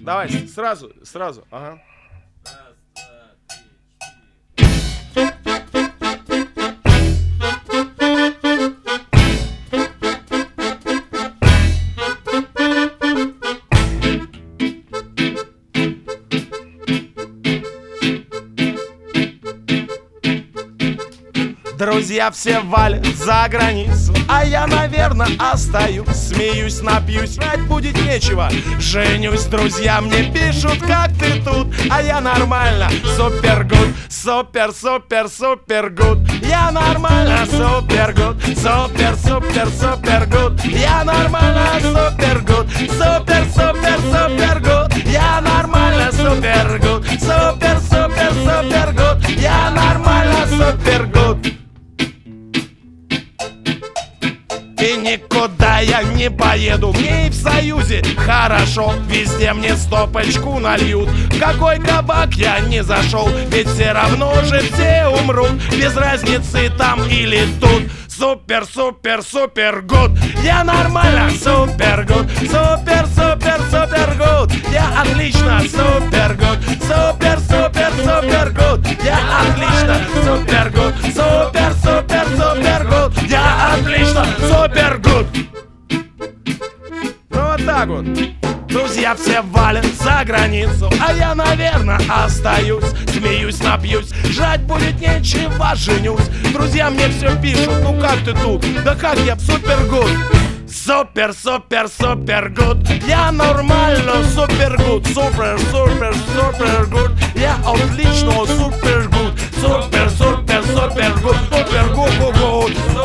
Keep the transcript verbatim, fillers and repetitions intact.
Давай, сразу, сразу, ага. Друзья все валят за границу, а я, наверное, остаюсь. Смеюсь, напьюсь, врать будет нечего. Женюсь, друзья мне пишут, как ты тут, а я нормально, супер гуд. Супер, супер, супер гуд. Я нормально, супер гуд. Супер, супер, супер гуд. Я нормально, супер гуд. Супер, супер, супер гуд. Я нормально, супер гуд. Супер, супер, супер гуд. Я нормально, супер гуд. И никуда я не поеду, мне и в Союзе хорошо. Везде мне стопочку нальют. В какой кабак я не зашел, ведь все равно же все умрут. Без разницы там или тут. Супер, супер, супер гуд. Я нормально, супер гуд. Супер, супер, супер гуд. Я отлично, супер гуд. Супер, супер, супер гуд. Я отлично, супер гуд. Супер, супер, супер гуд. Я отлично, супер гуд. Ну вот так вот. Друзья все валят за границу, а я, наверное, остаюсь. Смеюсь, напьюсь, жрать будет нечего, женюсь. Друзья мне все пишут, ну как ты тут? Да как я, супер гуд. Супер, супер, супер гуд. Я нормально, супер гуд. Супер, супер, супер гуд. Я отлично, супер гуд. Супер, супер, супер гуд. Супер гуд, гуд, гуд.